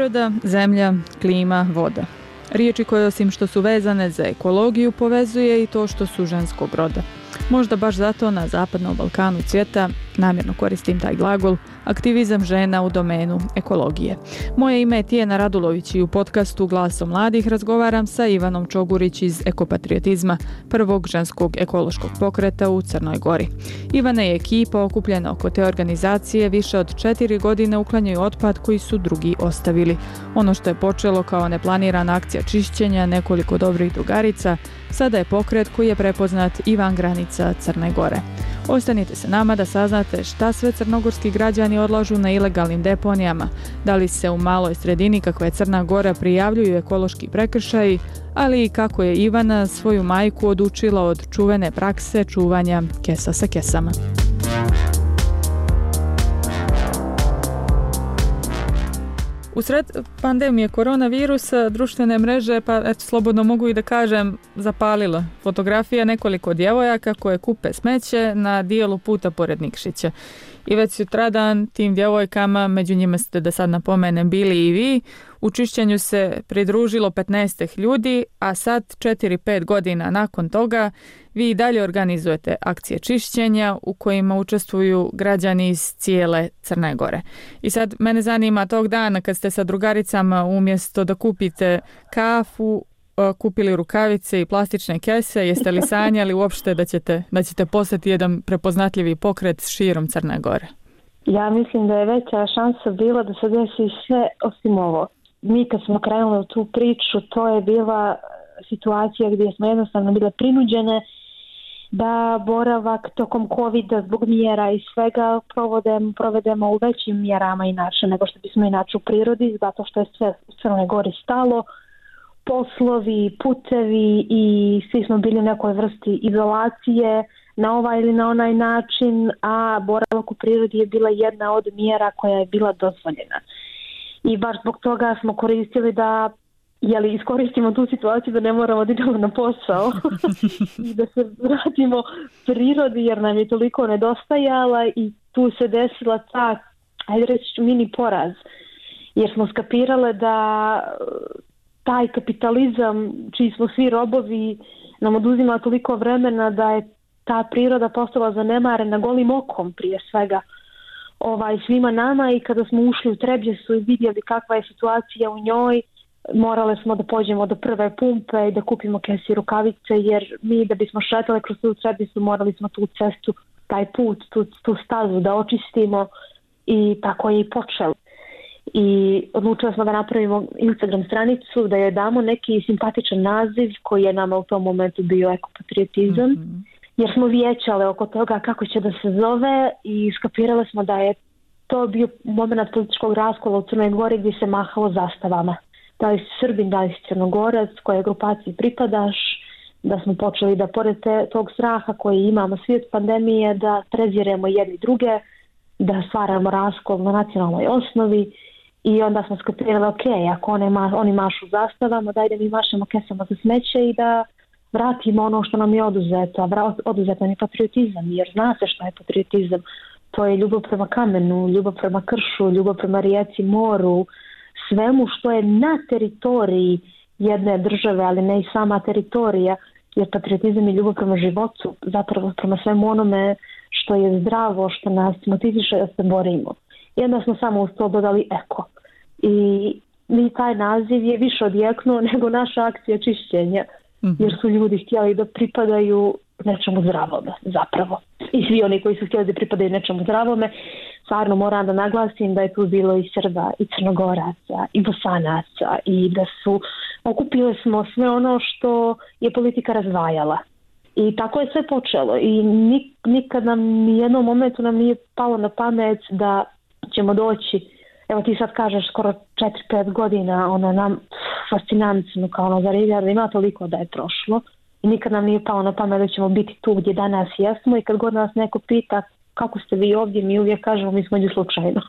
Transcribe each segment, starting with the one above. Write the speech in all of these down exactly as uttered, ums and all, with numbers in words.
Priroda, zemlja, klima, voda. Riječi koje osim što su vezane za ekologiju povezuje i to što su ženskog roda. Možda baš zato na Zapadnom Balkanu cvjeta, namjerno koristim taj glagol, aktivizam žena u domenu ekologije. Moje ime je Tijena Radulović i u podcastu Glaso mladih razgovaram sa Ivanom Čogurić iz Ekopatriotizma, prvog ženskog ekološkog pokreta u Crnoj Gori. Ivana i ekipa okupljena oko te organizacije više od četiri godine uklanjaju otpad koji su drugi ostavili. Ono što je počelo kao neplanirana akcija čišćenja nekoliko dobrih drugarica, sada je pokret koji je prepoznat i van granica Crne Gore. Ostanite se nama da saznate šta sve crnogorski građani odlažu na ilegalnim deponijama, da li se u maloj sredini kakva je Crna Gora prijavljuju ekološki prekršaji, ali i kako je Ivana svoju majku odučila od čuvene prakse čuvanja kesa sa kesama. U sred pandemije koronavirusa društvene mreže, pa eto, slobodno mogu i da kažem, zapalila fotografija nekoliko djevojaka koje kupe smeće na dijelu puta pored Nikšića. I već sutradan tim djevojkama, među njima ste, da sad napomenem, bili i vi, u čišćenju se pridružilo petnaest ljudi, a sad četiri pet godina nakon toga vi i dalje organizujete akcije čišćenja u kojima učestvuju građani iz cijele Crne Gore. I sad mene zanima tog dana kad ste sa drugaricama umjesto da kupite kafu, kupili rukavice i plastične kese, jeste li sanjali uopšte da ćete, da ćete postati jedan prepoznatljivi pokret širom Crne Gore? Ja mislim da je veća šansa bila da se desi sve osim ovo. Mi kad smo krenuli u tu priču, to je bila situacija gdje smo jednostavno bile prinuđene da boravak tokom covida zbog mjera i svega provodemo, provedemo u većim mjerama inače nego što bismo inače u prirodi, zato što je sve u Crnoj Gori stalo. Poslovi, putevi i svi smo bili u nekoj vrsti izolacije na ovaj ili na onaj način, a boravak u prirodi je bila jedna od mjera koja je bila dozvoljena. I baš zbog toga smo koristili da jeli, iskoristimo tu situaciju da ne moramo da idemo na posao i da se vratimo prirodi jer nam je toliko nedostajala i tu se desila ta, ajde reći, mini poraz. Jer smo skapirale da taj kapitalizam, čiji smo svi robovi, nam oduzima toliko vremena da je ta priroda postala zanemarena golim okom prije svega ovaj, svima nama i kada smo ušli u Trebjesu i vidjeli kakva je situacija u njoj, morale smo da pođemo do prve pumpe i da kupimo kese i rukavice jer mi da bismo šetali kroz tu Trebjesu morali smo tu cestu, taj put, tu, tu stazu da očistimo i tako je i počelo. I odlučili smo da napravimo Instagram stranicu, da joj damo neki simpatičan naziv koji je nama u tom momentu bio ekopatriotizam, mm-hmm. jer smo vijećale oko toga kako će da se zove i skapirale smo da je to bio moment političkog raskola u Crnoj Gori gdje se mahalo zastavama. Da li si Srbin, da li si Crnogorac, koje grupaciji pripadaš, da smo počeli da pored te, tog straha koji imamo svi od pandemije, da preziremo jedni druge, da stvaramo raskol na nacionalnoj osnovi. I onda smo skapirali, ok, ako one ma, oni mašu zastavama, daj da mi mašemo kesama za smeće i da vratimo ono što nam je oduzeto. A oduzet nam je patriotizam, jer zna se što je patriotizam. To je ljubav prema kamenu, ljubav prema kršu, ljubav prema rijeci, moru, svemu što je na teritoriji jedne države, ali ne i sama teritorija, jer patriotizam je ljubav prema životu, zapravo prema svemu onome što je zdravo, što nas motiviše da se borimo. I onda smo samo uz to dodali eko. I mi taj naziv je više odjeknuo nego naša akcija čišćenja. Mm-hmm. Jer su ljudi htjeli da pripadaju nečemu zdravome, zapravo. I svi oni koji su htjeli da pripadaju nečemu zdravome, stvarno moram da naglasim da je tu bilo i Srba, i Crnogoraca, i Bosanaca, i da su, okupili smo sve ono što je politika razdvajala. I tako je sve počelo. I nik, nikad nam, nijednom momentu nam nije palo na pamet da ćemo doći, evo ti sad kažeš skoro četiri pet godina, ono nam fascinantno kao ono zaredja, da ima toliko da je prošlo i nikad nam nije palo na pamet da ćemo biti tu gdje danas jesmo i kad god nas neko pita kako ste vi ovdje, mi uvijek kažemo mi smo ovdje slučajno.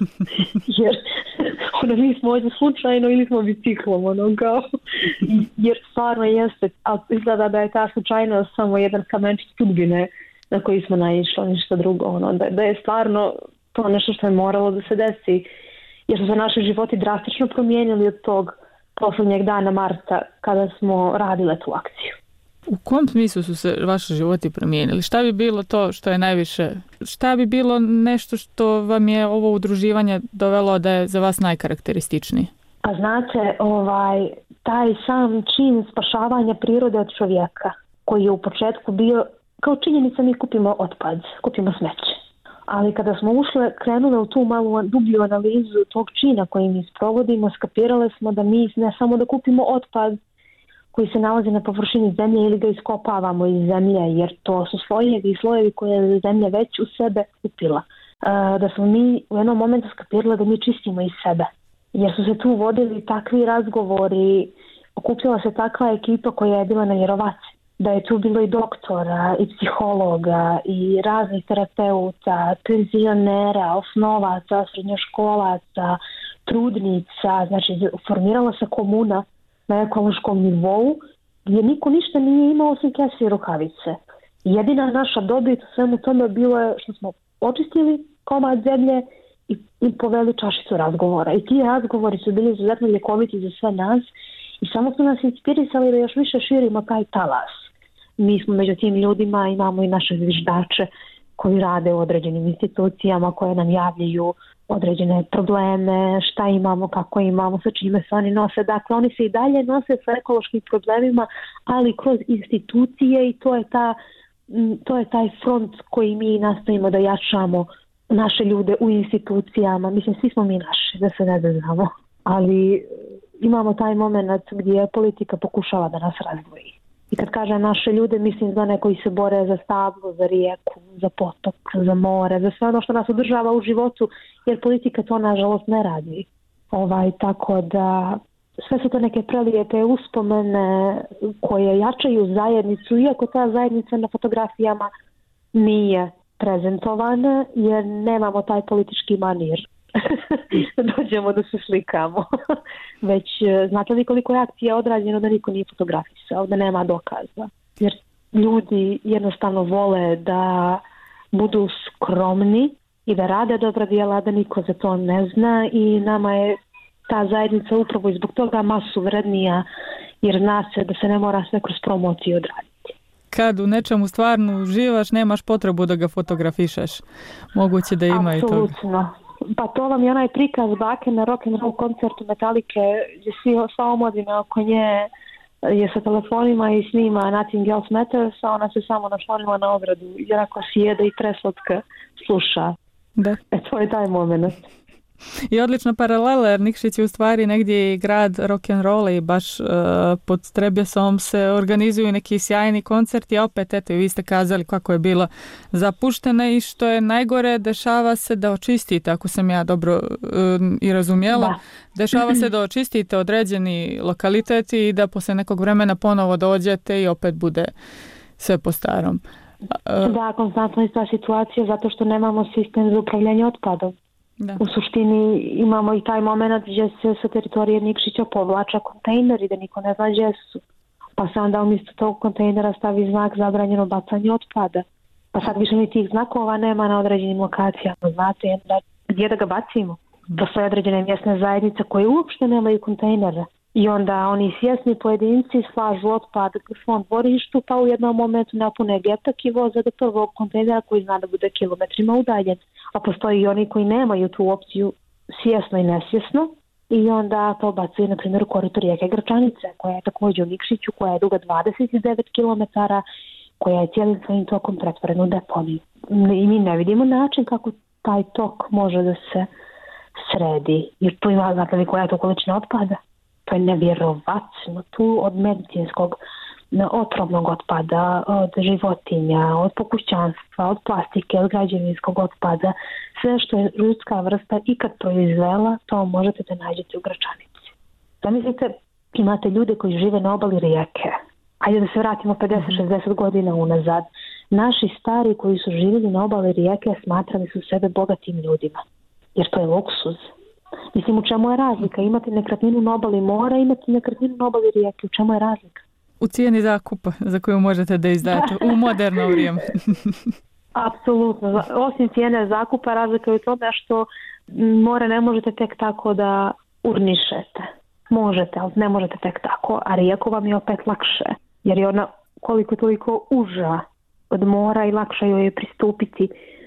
jer ono, mi smo ovdje slučajno ili smo biciklom, ono kao, jer stvarno jeste, ali izgleda da je ta slučajnost samo jedan kamenčić sudbine na koji smo naišli, ništa drugo, ono, da, da je stvarno to nešto što je moralo da se desi jer su se naši životi drastično promijenili od tog posljednjeg dana marta kada smo radile tu akciju. U kom smislu su se vaši životi promijenili? Šta bi bilo to što je najviše, šta bi bilo nešto što vam je ovo udruživanje dovelo da je za vas najkarakterističniji? A znate, ovaj, taj sam čin spašavanja prirode od čovjeka, koji je u početku bio, kao činjenica mi kupimo otpad, kupimo smeće. Ali kada smo ušle, krenule u tu malu dublju analizu tog čina koji mi sprovodimo, skapirale smo da mi ne samo da kupimo otpad koji se nalazi na površini zemlje ili ga iskopavamo iz zemlje, jer to su slojevi i slojevi koje je zemlja već u sebe upila. Da smo mi u jednom momentu skapirale da mi čistimo iz sebe. Jer su se tu vodili takvi razgovori, okupljala se takva ekipa koja je bila nevjerovatna. Da je tu bilo i doktora, i psihologa, i raznih terapeuta, penzionera, osnovaca, srednjoškolaca, trudnica. Znači, formirala se komuna na ekološkom nivou gdje niko ništa nije imao osim kese i rukavice. Jedina naša dobit u svemu tome bilo je što smo očistili komad zemlje i, i poveli čašicu razgovora. I ti razgovori su bili izuzetno ljekoviti za sve nas i samo su nas inspirisali da još više širimo taj talas. Mi smo među tim ljudima, imamo i naše zviždače koji rade u određenim institucijama koje nam javljaju određene probleme, šta imamo, kako imamo, sa čime se oni nose. Dakle, oni se i dalje nose sa ekološkim problemima, ali kroz institucije i to je, ta, to je taj front koji mi nastavimo da jačamo naše ljude u institucijama. Mislim, svi smo mi naši, da se ne znamo, ali imamo taj moment gdje politika pokušava da nas razdvoji. I kad kažem naše ljude, mislim za one koji se bore za stablo, za rijeku, za potok, za more, za sve ono što nas održava u životu, jer politika to nažalost ne radi. Ovaj, tako da sve su to neke prelijepe uspomene koje jačaju zajednicu, iako ta zajednica na fotografijama nije prezentovana, jer nemamo taj politički manir. Dođemo da se slikamo. Već znate li koliko je akcija odrađeno da niko nije fotografisao, da nema dokaza. Jer ljudi jednostavno vole da budu skromni i da rade dobra djela, da niko za to ne zna i nama je ta zajednica upravo i zbog toga masu vrednija, jer zna se da se ne mora sve kroz promociju odraditi. Kad u nečemu stvarno uživaš, nemaš potrebu da ga fotografišeš. Moguće da ima i toga. Apsolutno. Pa to vam je onaj prikaz bake na rock and roll koncertu Metalike gdje svi, sva omladina oko nje je sa telefonima i snima Nothing Else Matters, a ona se samo našonila na ogradu jer ako sjede i preslatka sluša. Da. E to je taj moment. I odlična paralela, jer Nikšić je u stvari negdje i grad rock'n'rolla i baš uh, pod Trebjesom se organizuju neki sjajni koncerti, a opet eto i vi ste kazali kako je bilo zapušteno i što je najgore, dešava se da očistite, ako sam ja dobro uh, i razumjela, da. Dešava se da očistite određeni lokaliteti i da poslije nekog vremena ponovo dođete i opet bude sve po starom. Uh, da, konstantno je ta situacija zato što nemamo sistem za upravljanje otpadom. Da. U suštini imamo i taj moment gdje se sa teritorije Nikšića povlača kontejneri da niko ne zna gdje su. Pa se onda umjesto tog kontejnera stavi znak zabranjeno bacanje otpada. Pa sad više ni tih znakova nema na određenim lokacijama. Znate gdje da ga bacimo? Postoje određene mjesne zajednice koje uopšte nemaju kontejnere. I onda oni svjesni pojedinci slažu otpad u svom dvorištu pa u jednom momentu napune getak i voze do prvog kontejnera koji zna da bude kilometrima udaljen. A postoji i oni koji nemaju tu opciju svjesno i nesvjesno i onda to bacaju na primjer u korito rijeke Grčanice koja je također u Nikšiću, koja je duga dvadeset devet kilometara, koja je cijelim svojim tokom pretvorena u deponiju. I mi ne vidimo način kako taj tok može da se sredi. Jer tu ima, znate li koja je to količina otpada? To je nevjerovatno. Tu od medicinskog otrovnog otpada, od životinja, od pokućanstva, od plastike, od građevinskog otpada, sve što je ljudska vrsta ikad proizvela, to možete da nađete u Gračanici. Zamislite, imate ljude koji žive na obali rijeke. Ajde da se vratimo pedeset šezdeset godina unazad. Naši stari koji su živjeli na obali rijeke smatrali su sebe bogatim ljudima, jer to je luksuz. Mislim, u čemu je razlika? Imate nekretninu na obali mora, imate nekretninu na obali rijeke. U čemu je razlika? U cijeni zakupa za koju možete da izdate u moderno vrijeme. Apsolutno. Osim cijene zakupa, razlika je u tome što more ne možete tek tako da urnišete. Možete, ali ne možete tek tako, a rijeku vam je opet lakše, jer je ona koliko toliko uža od mora i lakše joj je pristupiti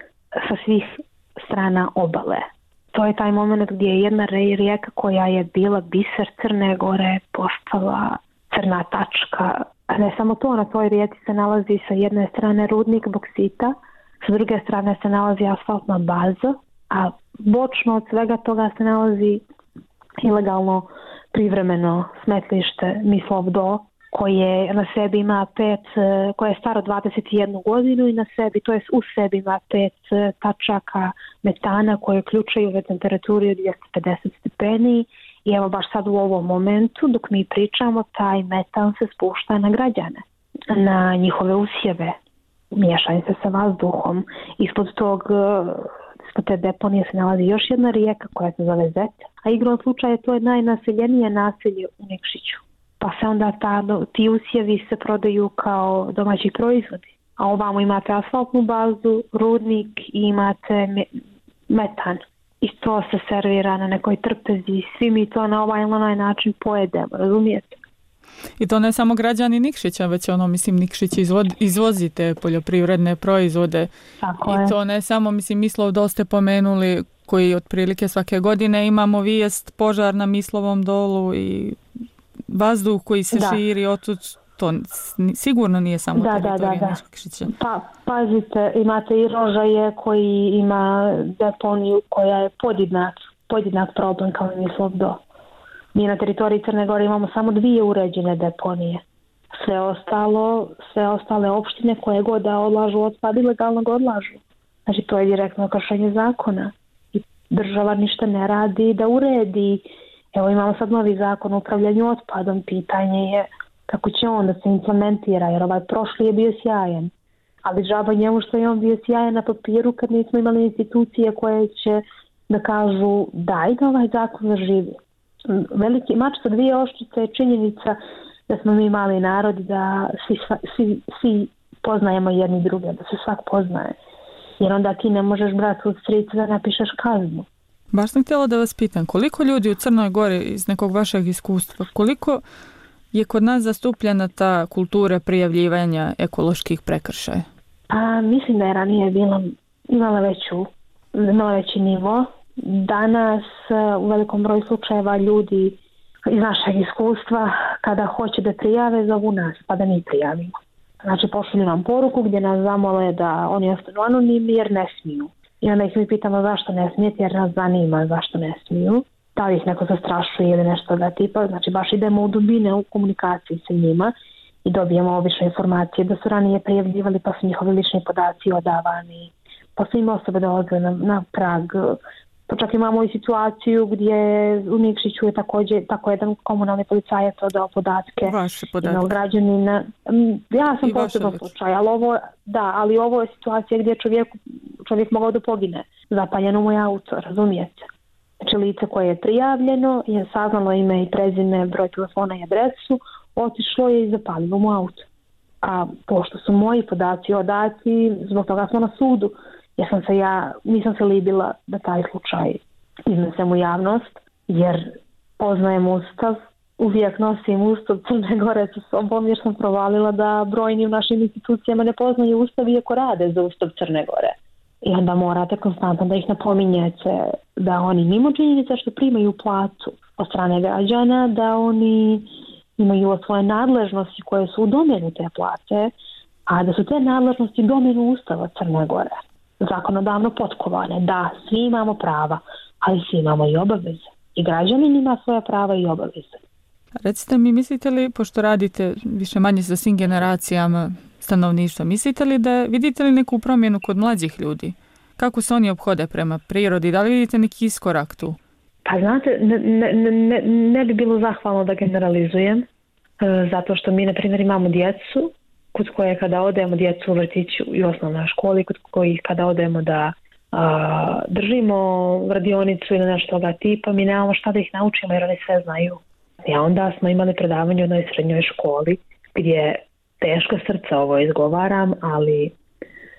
sa svih strana obale. To je taj moment gdje je jedna rijeka koja je bila biser Crne Gore postala crna tačka. A ne samo to, na toj rijeci se nalazi sa jedne strane rudnik boksita, sa druge strane se nalazi asfaltna baza, a bočno od svega toga se nalazi ilegalno privremeno smetlište Mislov Do, koje na sebi ima pet, koje je staro dvadeset jednu godinu i na sebi, to jest u sebi ima pet tačaka metana koje ključaju ove temperaturi od dvjesto pedeset stepeni i evo baš sad u ovom momentu dok mi pričamo taj metan se spušta na građane, na njihove usjeve, miješanje se sa vazduhom. Ispod tog, ispod te deponije se nalazi još jedna rijeka koja se zove Zet, a igrom slučaja to je najnaseljenije naselje u Nikšiću. Pa se onda ta, ti usjevi se prodaju kao domaći proizvodi. A ovamo imate asfaltnu bazu, rudnik i imate me, metan. I to se servira na nekoj trpezi. Svi mi to na ovaj ili onaj način pojedemo, razumijete? I to ne samo građani Nikšića, već ono, mislim, Nikšić izvod, izvozite poljoprivredne proizvode. Tako I je. to ne samo, mislim, Mislov Do ste pomenuli, koji otprilike svake godine imamo vijest požar na Mislovom dolu i vazduh koji se da. širi otud, to sigurno nije samo da, teritorija da, da, Nikšića. Pa, pazite, imate i Rožaje koji ima deponiju koja je podjednak, podjednak problem kao i Mislov Do. Mi na teritoriji Crne Gore imamo samo dvije uređene deponije. Sve ostalo, sve ostale opštine koje god da odlažu otpad ilegalno ga odlažu. Znači to je direktno kršenje zakona. I država ništa ne radi da uredi. Evo imamo sad novi zakon o upravljanju otpadom. Pitanje je kako će on da se implementira, jer ovaj prošli je bio sjajan. Ali džaba njemu što je on bio sjajan na papiru kad nismo imali institucije koje će da kažu daj da ovaj zakon zaživi. Veliki mač sa dvije oštrice je činjenica da smo mi mali narod, da svi, svi, svi poznajemo jedni druge, da se svak poznaje. Jer onda ti ne možeš brati u stricu da napišeš kaznu. Baš sam htjela da vas pitam, koliko ljudi u Crnoj Gori iz nekog vašeg iskustva, koliko je kod nas zastupljena ta kultura prijavljivanja ekoloških prekršaja? A, mislim da je ranije bila, imala, veću, imala veći nivo. Danas u velikom broju slučajeva ljudi iz našeg iskustva kada hoće da prijave zovu nas pa da mi prijavimo. Znači pošalju nam poruku gdje nas zamole da oni ostanu anonimni jer ne smiju. I onda ih mi pitamo zašto ne smijete jer nas zanima zašto ne smiju. Da li ih neko zastrašuje ili nešto da tipa. Znači baš idemo u dubine u komunikaciji sa njima i dobijemo obične informacije da su ranije prijavljivali pa su njihovi lični podaci odavani. Pa su im osobe dolaze na, na prag. Pa čak imamo i situaciju gdje u Nikšiću je također tako jedan komunalni policajac odao podatke. Vaše podatke. Građanina. Ja sam posebno slučaj, ali ovo, da, ali ovo je situacija gdje čovjek, čovjek mogao da pogine. Zapaljeno mu je auto, razumijete? Znači lice koje je prijavljeno je saznalo ime i prezime, broj telefona i adresu, otišlo je i zapalilo mu auto. A pošto su moji podaci odati, zbog toga smo na sudu. Ja sam se ja, nisam se libila da taj slučaj iznesem u javnost, jer poznajem Ustav, uvijek nosim Ustav Crne Gore sa sobom, jer sam provalila da brojni u našim institucijama ne poznaju Ustav iako rade za Ustav Crne Gore. I onda morate konstantno da ih napominjete da oni mimo činjenica što primaju platu od strane građana, da oni imaju svoje nadležnosti koje su u domenu te plate, a da su te nadležnosti u domenu Ustava Crne Gore. Zakonodavno potkovane, da, svi imamo prava, ali svi imamo i obaveze. I građanin ima svoje prava i obaveze. Recite mi, mislite li, pošto radite više manje sa svim generacijama stanovništva, mislite li da vidite li neku promjenu kod mlađih ljudi? Kako se oni ophode prema prirodi? Da li vidite neki iskorak tu? Pa znate, ne, ne, ne, ne bi bilo zahvalno da generalizujem, zato što mi, na primjer, imamo djecu kod koje kada odemo djecu u vrtiću i osnovnoj školi, kod kojih kada odemo da a, držimo radionicu ili nešto toga tipa, mi nemamo šta da ih naučimo jer oni sve znaju. I onda smo imali predavanje u jednoj srednjoj školi gdje teško srca ovo izgovaram, ali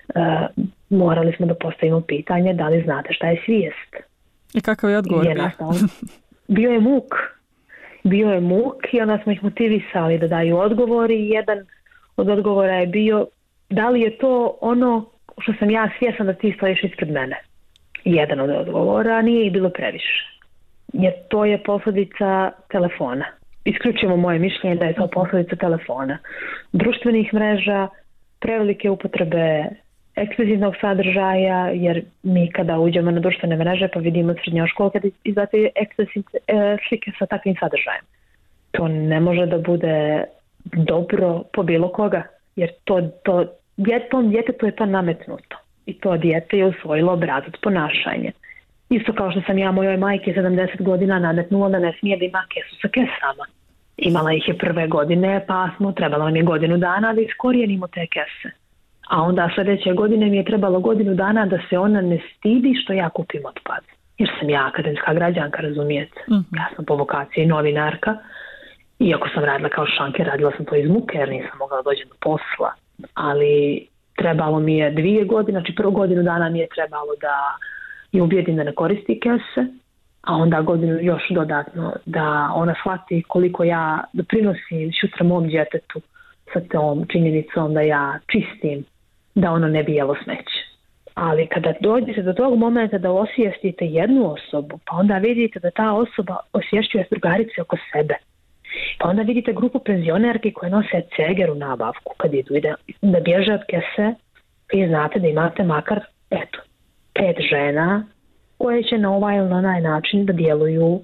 uh, morali smo da postavimo pitanje da li znate šta je svijest. I kakav je odgovor bio? Bio je muk. Bio je muk i onda smo ih motivisali da daju odgovor i jedan od odgovora je bio da li je to ono što sam ja svjesna da ti stojiš ispred mene. Jedan od odgovora, nije ih bilo previše. Jer to je posljedica telefona. Isključujemo moje mišljenje da je to posljedica telefona. Društvenih mreža, prevelike upotrebe eksplicitnog sadržaja, jer mi kada uđemo na društvene mreže pa vidimo srednjoškolke izbacuje eksplicitne e, slike sa takvim sadržajem. To ne može da bude dobro po bilo koga, jer to, to djetom djetetu je to nametnuto i to dijete je usvojilo obrazac ponašanja. Isto kao što sam ja mojoj majke sedamdeset godina nametnula da ne smije da ima kesu sa kesama. Imala ih je prve godine, pa smo trebalo nam je godinu dana da iskorijenimo te kese. A onda sljedeće godine mi je trebalo godinu dana da se ona ne stidi što ja kupim otpad. Jer sam ja akademska građanka, razumijete. Mm-hmm. Ja sam po vokaciji novinarka. Iako sam radila kao šanker, radila sam to iz muke jer nisam mogla doći do posla. Ali trebalo mi je dvije godine, znači prvo godinu dana mi je trebalo da je ubijedim da ne koristi kese, a onda godinu još dodatno da ona shvati koliko ja doprinosim sutra mom djetetu sa tom činjenicom da ja čistim, da ono ne bi jelo smeće. Ali kada dođete do tog momenta da osvijestite jednu osobu, pa onda vidite da ta osoba osvješćuje drugarice oko sebe. Pa onda vidite grupu penzionerki koje nose ceger u nabavku kad idu da, da bježe od kese, vi znate da imate makar eto, pet žena koje će na ovaj ili na onaj način da djeluju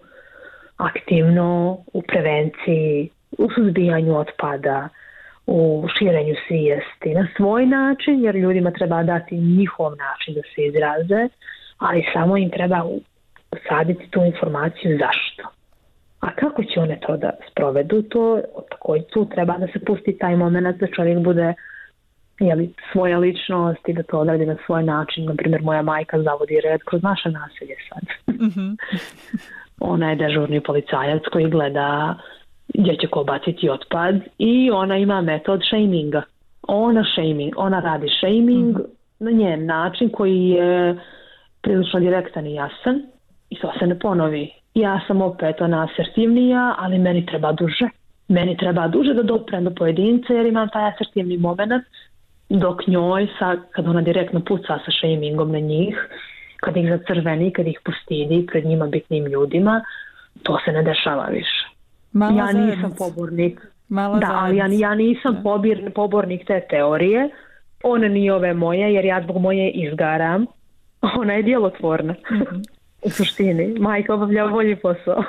aktivno u prevenciji, u suzbijanju otpada, u širenju svijesti na svoj način, jer ljudima treba dati njihov način da se izraze, ali samo im treba usaditi tu informaciju zašto. A kako će one to da sprovedu, to također tu treba da se pusti taj moment da čovjek bude jeli, svoja ličnost i da to odradi na svoj način. Naprimjer, moja majka zavodi red kroz naše naselje sad. Mm-hmm. Ona je dežurni policajac koji gleda gdje će ko baciti otpad i ona ima metod shaminga. Ona shaming, ona radi shaming mm-hmm. na njen način koji je prilično direktan i jasan i to se ne ponovi. Ja sam opet ona asertivnija, ali meni treba duže. Meni treba duže da doprem do pojedinca jer imam taj asertivni moment, dok njoj, sa, kad ona direktno puca sa shamingom na njih, kad ih zacrveni, kad ih postidi pred njima bitnim ljudima, to se ne dešava više. Mala ja zajednica. nisam pobornik. Mala da, ali ja, ja nisam pobir, pobornik te teorije. Ona nije ove moje, jer ja zbog moje izgaram. Ona je djelotvorna. Mm-hmm. U suštini, majka obavlja bolji posao.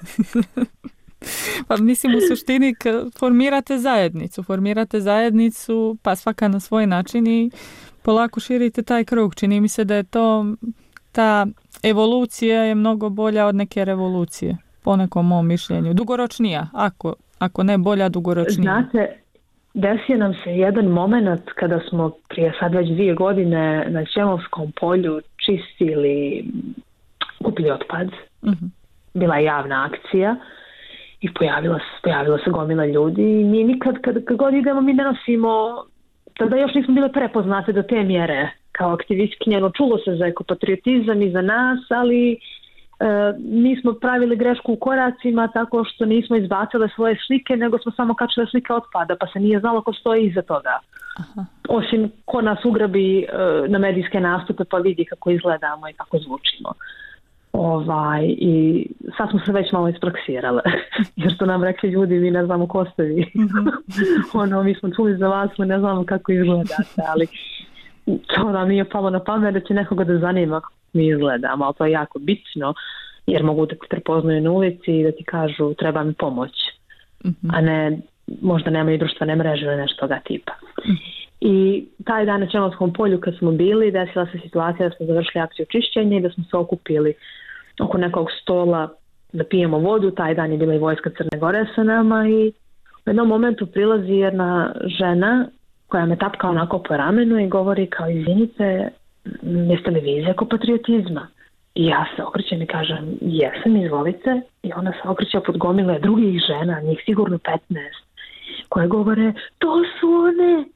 Pa mislim u suštini formirate zajednicu, formirate zajednicu pa svaka na svoj način i polako širite taj krug. Čini mi se da je to, ta evolucija je mnogo bolja od neke revolucije, po nekom mom mišljenju. Dugoročnija, ako, ako ne bolja, dugoročnija. Znate, desio nam se jedan moment kada smo prije sad već dvije godine na Ćemovskom polju čistili kupili otpad. Mm-hmm. Bila je javna akcija i pojavila se, pojavila se gomila ljudi i mi nikad kad, kad god idemo mi ne nosimo, tada još nismo bile prepoznate do te mjere kao aktivistkinje, no čulo se za ekopatriotizam i za nas, ali e, nismo pravili grešku u koracima tako što nismo izbacile svoje slike, nego smo samo kačile slike otpada, pa se nije znalo ko stoji iza toga. Aha. Osim ko nas ugrabi e, na medijske nastupe pa vidi kako izgledamo i kako zvučimo. Ovaj, i sad smo se već malo ispraksirale jer su nam rekli ljudi mi ne znamo ko ste vi. Mm-hmm. ono, mi smo čuli za vas, mi ne znamo kako izgledate, ali to nam nije palo na pamet da će nekoga da zanima kako mi izgledamo, ali to je jako bitno jer mogu da te prepoznaju na ulici i da ti kažu treba mi pomoć, mm-hmm. a ne možda nemaju društvene mreže ili nešto toga tipa. Mm-hmm. I taj dan na Ćemovskom polju kad smo bili, desila se situacija da smo završili akciju čišćenja i da smo se okupili oko nekog stola da pijemo vodu. Taj dan je bila i vojska Crne Gore sa nama i u jednom momentu prilazi jedna žena koja me tapka onako po ramenu i govori kao izvinite, jeste li vi iz ekopatriotizma? I ja se okrećem i kažem jesam, izvolite. I ona se okreće pod gomile drugih žena, njih sigurno petnaest, koje govore to su one,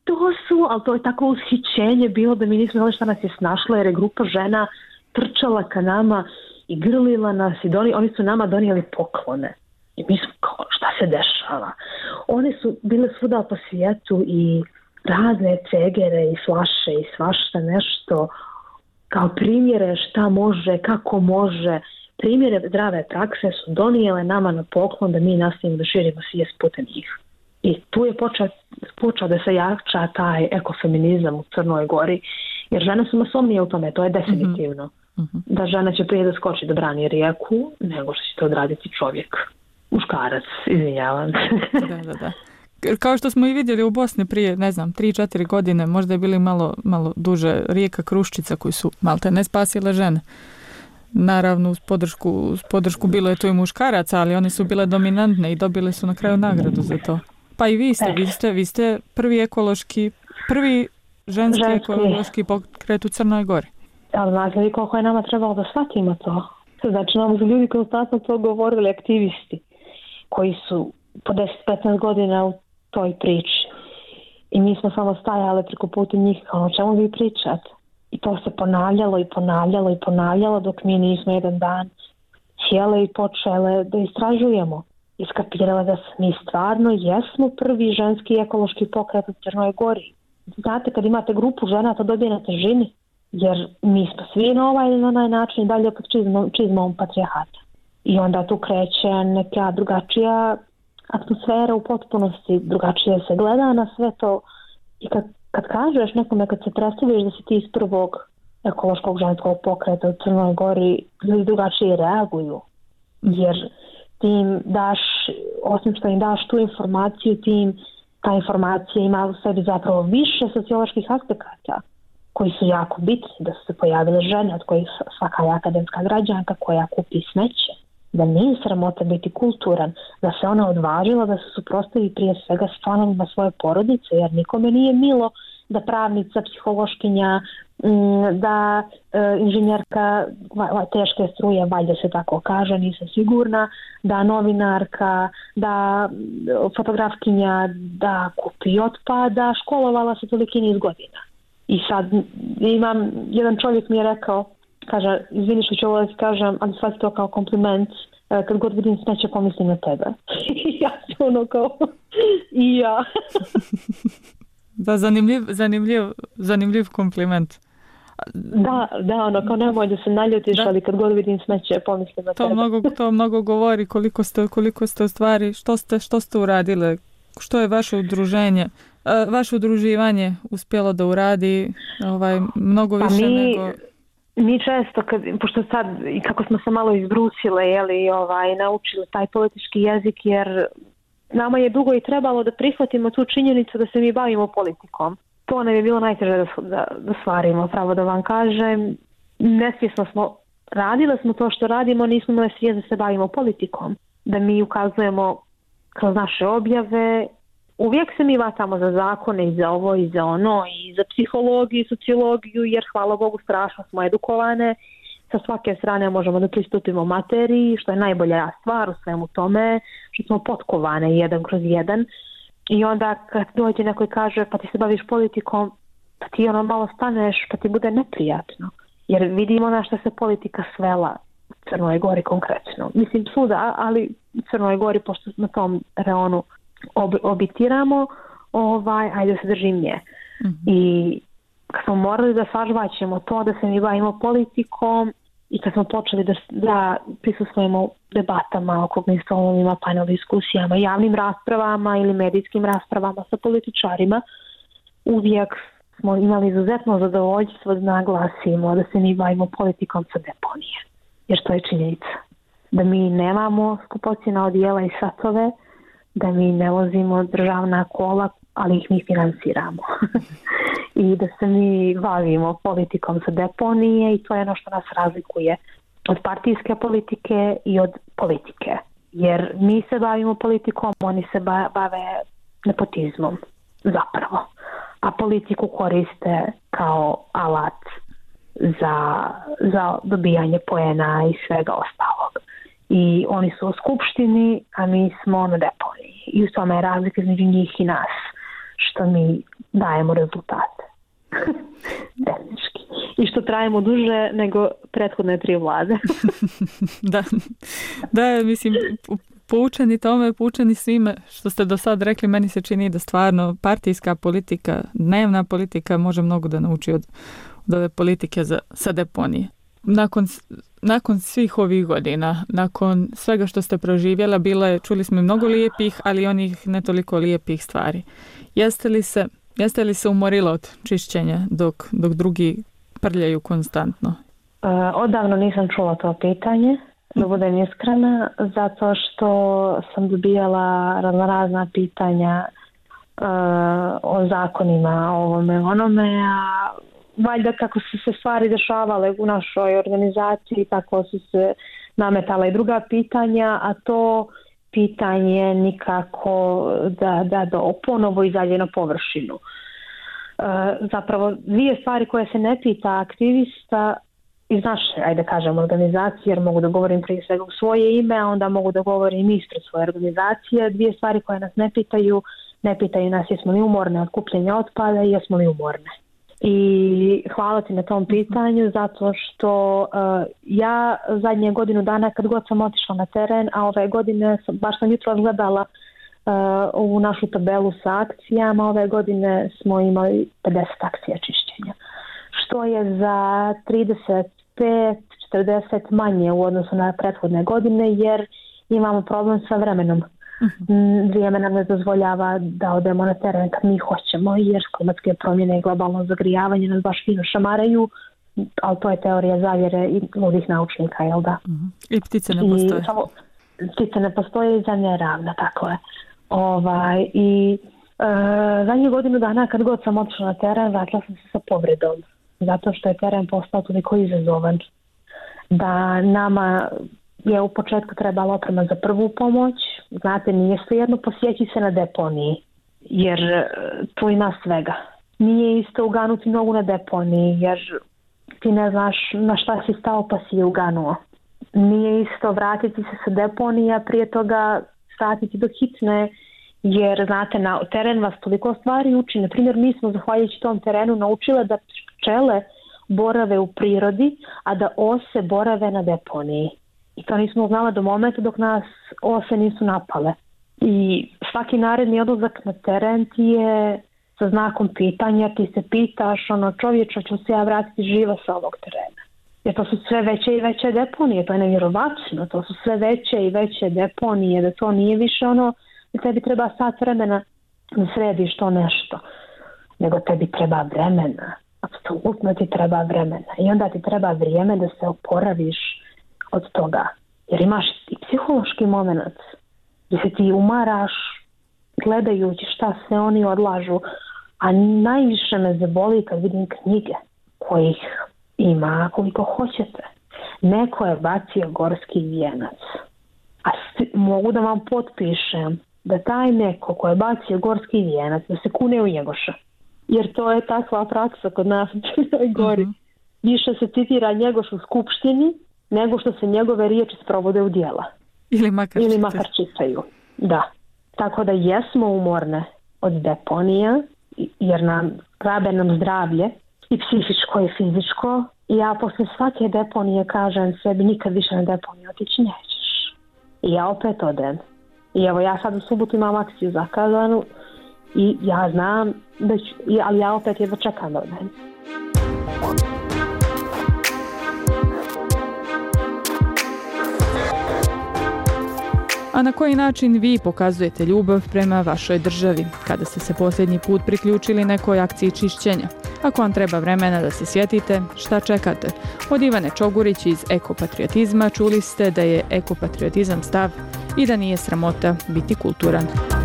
to su, ali to je tako ushićenje bilo da mi nismo znali šta nas je snašlo, jer je grupa žena trčala ka nama i grlila nas i doni, oni su nama donijeli poklone. I mi smo kao, šta se dešava? One su bile svuda po svijetu i razne cegere i flaše i svašta nešto, kao primjere šta može, kako može, primjere zdrave prakse su donijele nama na poklon da mi nastavimo da širimo svijest putem njih. I tu je počeo, počeo da se jača taj ekofeminizam u Crnoj Gori, jer žene su masovnije u tome, to je definitivno. Mm-hmm. Da žena će prije da skoči da brani rijeku, nego što će to odraditi čovjek. Muškarac, izvinjavam se. Da, da, da. Kao što smo i vidjeli u Bosni prije, ne znam, tri četiri godine, možda je bili malo, malo duže, rijeka Kruščica koji su malte ne spasile žene. Naravno, uz podršku, uz podršku bilo je tu i muškaraca, ali oni su bile dominantne i dobili su na kraju nagradu za to. Pa i vi ste, vi ste, vi ste prvi ekološki, prvi ženski, ženski. ekološki pokret u Crnoj Gori. Ali znate li koliko je nama trebalo da shvatimo to? Znači, nam su ljudi konstantno to govorili, aktivisti, koji su po deset do petnaest godina u toj priči. I mi smo samo stajali preko puta njih, kao o čemu vi pričate? I to se ponavljalo i ponavljalo i ponavljalo dok mi nismo jedan dan sjele i počele da istražujemo. Iskapirale da mi stvarno jesmo prvi ženski ekološki pokret u Crnoj Gori. Znate, kad imate grupu žena, to dobije na težini, jer mi smo svi na ovaj ili na onaj način dalje pod čizmom, čizmom patrijarhata. I onda tu kreće neka drugačija atmosfera u potpunosti, drugačije se gleda na sve to. I kad, kad kažeš nekome, kad se predstaviš da si ti iz prvog ekološkog ženskog pokreta u Crnoj Gori, ljudi drugačije reaguju. Jer ti im daš, osim što im daš tu informaciju, ti im ta informacija ima u sebi zapravo više socioloških aspekata koji su jako bitni, da su se pojavile žene od kojih svaka je akademska građanka koja kupi smeće, da nije sramota biti kulturan, da se ona odvažila da se suprotstavi prije svega s članovima svoje porodice, jer nikome nije milo da pravnica, psihološkinja, da inženjerka teške struje, valjda se tako kaže, nisam sigurna, da novinarka, da fotografkinja, da kupi otpada, školovala se toliki niz godina. I sad imam, jedan čovjek mi je rekao, kaže, izvini što ću ovo da kažem, ali shvati to kao kompliment, kad god vidim smeće pomislim na tebe. I ja sam ono kao, i ja. Da, zanimljiv, zanimljiv, zanimljiv kompliment. Da, da, ono, kao nemoj da se naljutiš, da. Ali kad god vidim smeće pomislim na to tebe. Mnogo, to mnogo govori koliko ste, koliko ste u stvari, što ste, što ste uradile, što je vaše udruženje, vaše udruživanje uspjelo da uradi ovaj, mnogo više pa mi, nego... Mi često, kad, pošto sad, i kako smo se malo izbrusile, jeli, ovaj, naučili taj politički jezik, jer nama je dugo i trebalo da prihvatimo tu činjenicu da se mi bavimo politikom. To nam je bilo najteže da, da, da stvarimo, pravo da vam kažem. Nesvjesno smo, radile smo to što radimo, nismo imali svijest da se bavimo politikom. Da mi ukazujemo kroz naše objave. Uvijek se mi vatamo za zakone i za ovo i za ono i za psihologiju i sociologiju, jer hvala Bogu strašno smo edukovane. Sa svake strane možemo da pristupimo materiji, što je najbolja stvar u svemu tome, što smo potkovane jedan kroz jedan. I onda kad dođe neko i kaže pa ti se baviš politikom, pa ti ono malo staneš, pa ti bude neprijatno. Jer vidimo na što se politika svela u Crnoj Gori konkretno. Mislim svuda, ali u Crnoj Gori, pošto na tom reonu ob, obitiramo, ovaj, ajde da se držim nje. Mm-hmm. I kad smo morali da sažvaćemo to, da se mi bavimo politikom i kad smo počeli da, da prisustvujemo debatama, okruglim stolovima, panel diskusijama, javnim raspravama ili medijskim raspravama sa političarima, uvijek smo imali izuzetno zadovoljstvo da naglasimo da se mi bavimo politikom sa deponije. Jer to je činjenica. Da mi nemamo skupocjena odijela i satove, da mi ne vozimo državna kola, ali ih mi finansiramo. I da se mi bavimo politikom sa deponije i to je ono što nas razlikuje od partijske politike i od politike. Jer mi se bavimo politikom, oni se bave nepotizmom zapravo. A politiku koriste kao alat za, za dobijanje poena i svega ostalog. I oni su u skupštini, a mi smo na deponiji. I u tome je razlika između njih i nas. što mi dajemo rezultate. Tehnički. I što trajimo duže nego prethodne tri vlade. da, da, mislim, poučeni tome, poučeni svime što ste do sad rekli, meni se čini da stvarno partijska politika, dnevna politika može mnogo da nauči od, od ove politike za, sa deponije. Nakon, nakon svih ovih godina, nakon svega što ste proživjela, bilo je, čuli smo i mnogo lijepih, ali onih ne toliko lijepih stvari. Jeste li se, jeste li se umorila od čišćenja dok, dok drugi prljaju konstantno? Uh, odavno nisam čula to pitanje, da budem iskrena, zato što sam dobijala razna pitanja uh, o zakonima, o ovome, onome, a valjda kako su se stvari dešavale u našoj organizaciji, tako su se nametala i druga pitanja, a to pitanje nikako da, da, da ponovo izađe na površinu. Uh, zapravo dvije stvari koje se ne pita aktivista iz naše, ajde kažem, organizacije, jer mogu da govorim prije svega u svoje ime, a onda mogu da govorim ispred svoje organizacije. Dvije stvari koje nas ne pitaju, ne pitaju nas jesmo li umorne od kupljenja otpada i jesmo li umorne. I hvala ti na tom pitanju, zato što uh, ja zadnje godinu dana kad god sam otišla na teren, a ove godine sam, baš sam jutro gledala uh, ovu našu tabelu sa akcijama, ove godine smo imali pedeset akcija čišćenja, što je za trideset pet do četrdeset manje u odnosu na prethodne godine, jer imamo problem sa vremenom. Uh-huh. Vrijeme nam ne dozvoljava da odemo na teren kad mi hoćemo, jer klimatske promjene i globalno zagrijavanje nas baš fino šamaraju, ali to je teorija zavjere i ludih naučnika, jel da? Uh-huh. I ptice ne postoje. I, samo, ptice ne postoje i zemlja je ravna, tako je. Ovaj, I e, zadnje godinu dana kad god sam otišla na teren, vratila sam se sa povredom, zato što je teren postao toliko izazovan da nama je u početku trebala oprema za prvu pomoć. Znate, nije svejedno posjeći se na deponiji, jer tu ima svega. Nije isto uganuti nogu na deponiji, jer ti ne znaš na šta si stao pa si je uganuo. Nije isto vratiti se sa deponija, prije toga vratiti do hitne, jer znate, na teren vas toliko stvari uči. Naprimjer, mi smo zahvaljujući tom terenu naučile da pčele borave u prirodi, a da ose borave na deponiji. I to nismo znala do momenta dok nas ose nisu napale. I svaki naredni odlazak na teren ti je sa znakom pitanja, ti se pitaš, ono, čovječa, ću se ja vratiti živa sa ovog terena. Jer to su sve veće i veće deponije, to je nevjerovatno, to su sve veće i veće deponije, da to nije više ono da tebi treba sat vremena da središ to nešto, nego tebi treba vremena, apsolutno ti treba vremena i onda ti treba vrijeme da se oporaviš od toga, jer imaš i psihološki moment gdje se ti umaraš gledajući šta se oni odlažu, a najviše me zaboli kad vidim knjige kojih ima koliko hoćete. Neko je bacio gorski vijenac, a sti, mogu da vam potpišem da taj neko ko je bacio gorski vijenac da se kune u Njegoša, jer to je takva praksa kod nas u Crnoj Gori. Uh-huh. Više se citira Njegoš u skupštini nego što se njegove riječi sprovode u djela. Ili makar, Ili makar čitaju. Da. Tako da jesmo umorne od deponija, jer nam rabe nam zdravlje i psihičko i fizičko. I ja posle svake deponije kažem sebi nikad više na deponiju otići nećeš. I ja opet odem. I evo ja sad u subotu imam akciju zakazanu i ja znam da ću, ali ja opet jedva čekam da odem. A na koji način vi pokazujete ljubav prema vašoj državi kada ste se posljednji put priključili nekoj akciji čišćenja? Ako vam treba vremena da se sjetite, šta čekate? Od Ivane Čogurić iz Ekopatriotizma čuli ste da je ekopatriotizam stav i da nije sramota biti kulturan.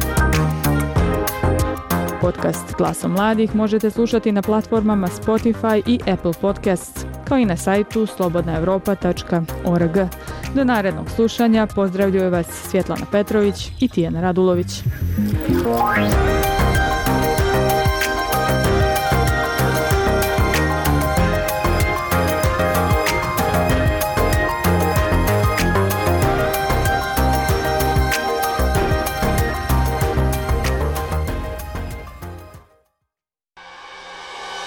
Podcast Glasom mladih možete slušati na platformama Spotify i Apple Podcasts, kao i na sajtu slobodna europa tačka org. Do narednog slušanja pozdravljuje vas Svjetlana Petrović i Tijana Radulović.